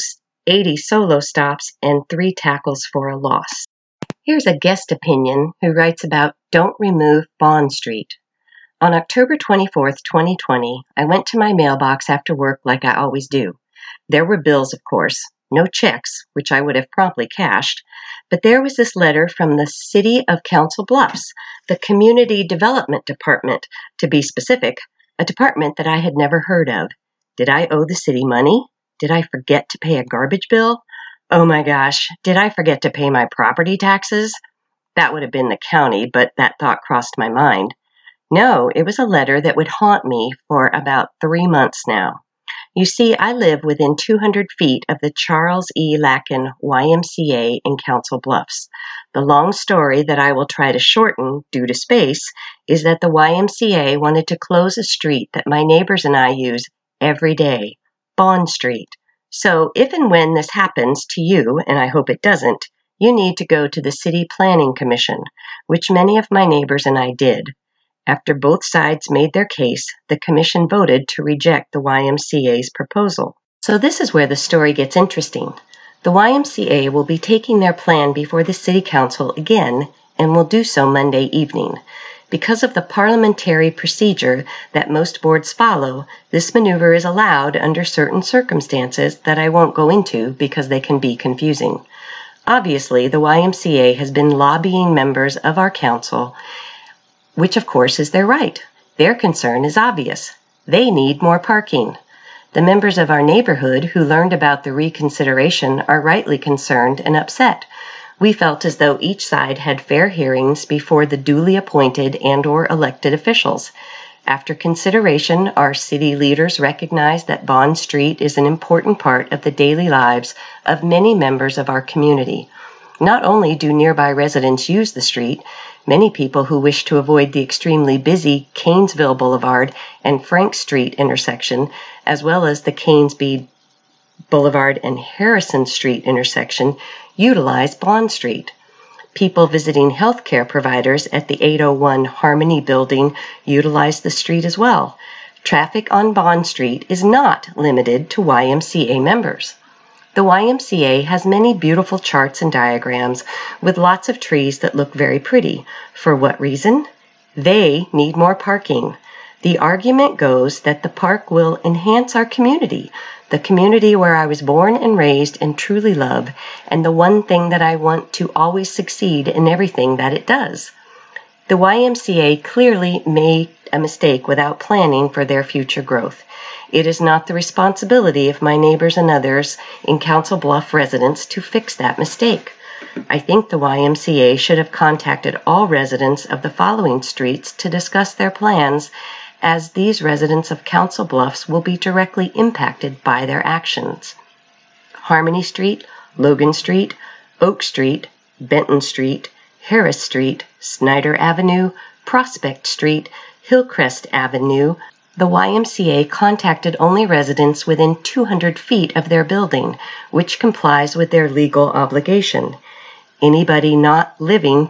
80 solo stops, and 3 tackles for a loss. Here's a guest opinion who writes about Don't Remove Bond Street. On October 24th, 2020, I went to my mailbox after work like I always do. There were bills, of course, no checks, which I would have promptly cashed, but there was this letter from the City of Council Bluffs, the Community Development Department, to be specific, a department that I had never heard of. Did I owe the city money? Did I forget to pay a garbage bill? Oh my gosh, did I forget to pay my property taxes? That would have been the county, but that thought crossed my mind. No, it was a letter that would haunt me for about 3 months now. You see, I live within 200 feet of the Charles E. Lacken YMCA in Council Bluffs. The long story that I will try to shorten due to space is that the YMCA wanted to close a street that my neighbors and I use every day, Bond Street. So if and when this happens to you, and I hope it doesn't, you need to go to the City Planning Commission, which many of my neighbors and I did. After both sides made their case, the commission voted to reject the YMCA's proposal. So this is where the story gets interesting. The YMCA will be taking their plan before the City Council again, and will do so Monday evening. Because of the parliamentary procedure that most boards follow, this maneuver is allowed under certain circumstances that I won't go into because they can be confusing. Obviously, the YMCA has been lobbying members of our council, which of course is their right. Their concern is obvious. They need more parking. The members of our neighborhood who learned about the reconsideration are rightly concerned and upset. We felt as though each side had fair hearings before the duly appointed and/or elected officials. After consideration, our city leaders recognized that Bond Street is an important part of the daily lives of many members of our community. Not only do nearby residents use the street, many people who wish to avoid the extremely busy Canesville Boulevard and Frank Street intersection, as well as the Canesby Boulevard and Harrison Street intersection, utilize Bond Street. People visiting healthcare providers at the 801 Harmony building utilize the street as well. Traffic on Bond Street is not limited to YMCA members. The YMCA has many beautiful charts and diagrams with lots of trees that look very pretty. For what reason? They need more parking. The argument goes that the park will enhance our community, the community where I was born and raised and truly love, and the one thing that I want to always succeed in everything that it does. The YMCA clearly made a mistake without planning for their future growth. It is not the responsibility of my neighbors and others in Council Bluff residents to fix that mistake. I think the YMCA should have contacted all residents of the following streets to discuss their plans, as these residents of Council Bluffs will be directly impacted by their actions. Harmony Street, Logan Street, Oak Street, Benton Street, Harris Street, Snyder Avenue, Prospect Street, Hillcrest Avenue. The YMCA contacted only residents within 200 feet of their building, which complies with their legal obligation. Anybody not living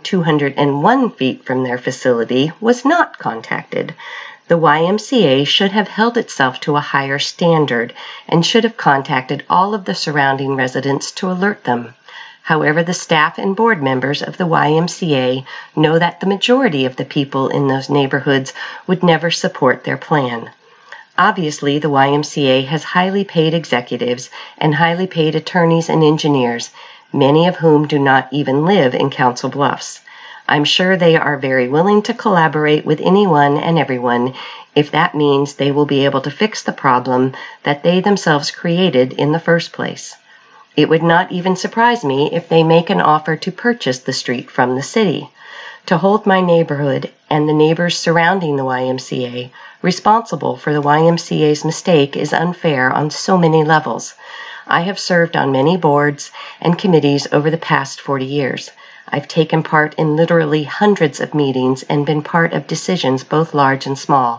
201 feet from their facility was not contacted. The YMCA should have held itself to a higher standard and should have contacted all of the surrounding residents to alert them. However, the staff and board members of the YMCA know that the majority of the people in those neighborhoods would never support their plan. Obviously, the YMCA has highly paid executives and highly paid attorneys and engineers, many of whom do not even live in Council Bluffs. I'm sure they are very willing to collaborate with anyone and everyone if that means they will be able to fix the problem that they themselves created in the first place. It would not even surprise me if they make an offer to purchase the street from the city. To hold my neighborhood and the neighbors surrounding the YMCA responsible for the YMCA's mistake is unfair on so many levels. I have served on many boards and committees over the past 40 years. I've taken part in literally hundreds of meetings and been part of decisions both large and small.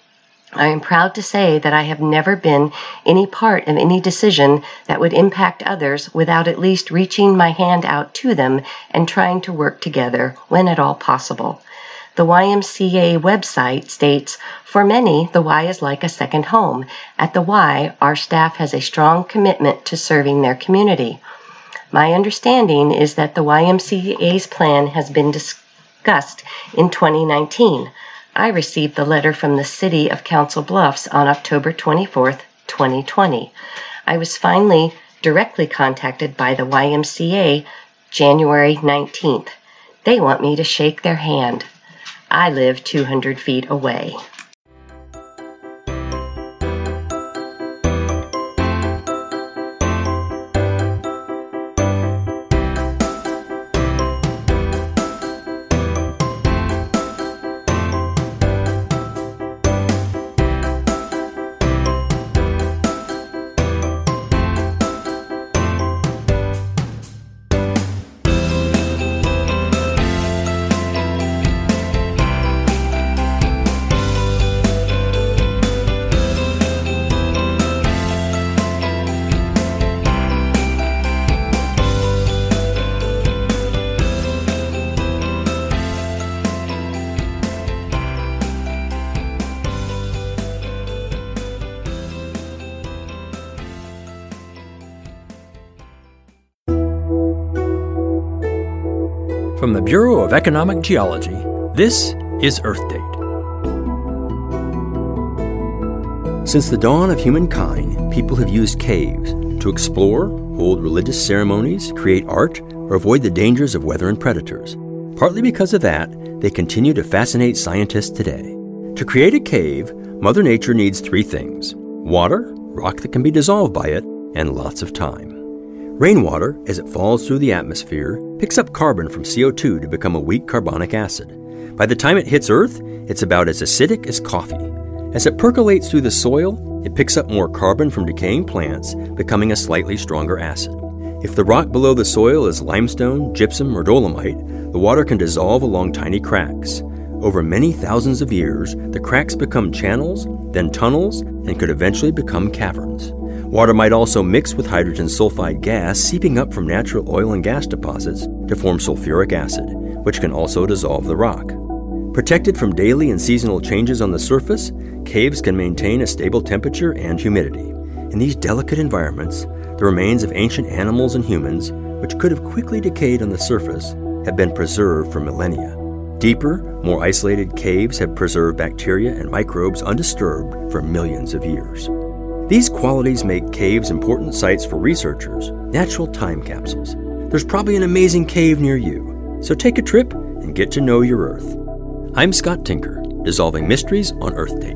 I am proud to say that I have never been any part of any decision that would impact others without at least reaching my hand out to them and trying to work together when at all possible. The YMCA website states, "For many, the Y is like a second home. At the Y, our staff has a strong commitment to serving their community." My understanding is that the YMCA's plan has been discussed in 2019. I received the letter from the City of Council Bluffs on October 24th, 2020. I was finally directly contacted by the YMCA January 19th. They want me to shake their hand. I live 200 feet away. From the Bureau of Economic Geology, this is Earth Date. Since the dawn of humankind, people have used caves to explore, hold religious ceremonies, create art, or avoid the dangers of weather and predators. Partly because of that, they continue to fascinate scientists today. To create a cave, Mother Nature needs three things: water, rock that can be dissolved by it, and lots of time. Rainwater, as it falls through the atmosphere, picks up carbon from CO2 to become a weak carbonic acid. By the time it hits Earth, it's about as acidic as coffee. As it percolates through the soil, it picks up more carbon from decaying plants, becoming a slightly stronger acid. If the rock below the soil is limestone, gypsum, or dolomite, the water can dissolve along tiny cracks. Over many thousands of years, the cracks become channels, then tunnels, and could eventually become caverns. Water might also mix with hydrogen sulfide gas seeping up from natural oil and gas deposits to form sulfuric acid, which can also dissolve the rock. Protected from daily and seasonal changes on the surface, caves can maintain a stable temperature and humidity. In these delicate environments, the remains of ancient animals and humans, which could have quickly decayed on the surface, have been preserved for millennia. Deeper, more isolated caves have preserved bacteria and microbes undisturbed for millions of years. These qualities make caves important sites for researchers, natural time capsules. There's probably an amazing cave near you, so take a trip and get to know your Earth. I'm Scott Tinker, dissolving mysteries on Earth Date.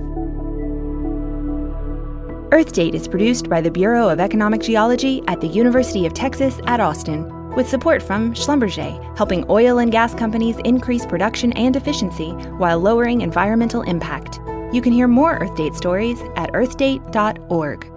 Earth Date is produced by the Bureau of Economic Geology at the University of Texas at Austin, with support from Schlumberger, helping oil and gas companies increase production and efficiency while lowering environmental impact. You can hear more Earth Date stories at earthdate.org.